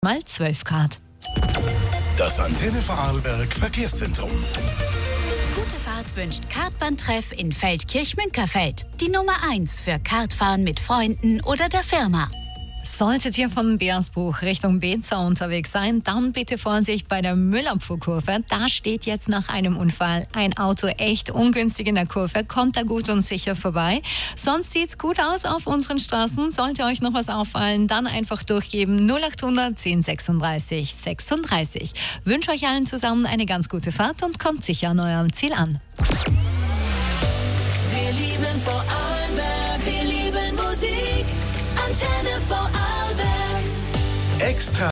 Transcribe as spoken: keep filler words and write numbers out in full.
mal zwölf Grad. Das Antenne Vorarlberg Verkehrszentrum. Gute Fahrt wünscht Kartbahntreff in Feldkirch-Münkerfeld. Die Nummer eins für Kartfahren mit Freunden oder der Firma. Solltet ihr von Beersbuch Richtung Beza unterwegs sein, dann bitte Vorsicht bei der Müllabfuhrkurve. Da steht jetzt nach einem Unfall ein Auto echt ungünstig in der Kurve. Kommt da gut und sicher vorbei. Sonst sieht's gut aus auf unseren Straßen. Sollte euch noch was auffallen, dann einfach durchgeben null acht hundert zehn sechsunddreißig sechsunddreißig. Wünsche euch allen zusammen eine ganz gute Fahrt und kommt sicher an eurem Ziel an. Wir lieben Vorarlberg, wir lieben Musik. Antenne Vorarlberg. Extra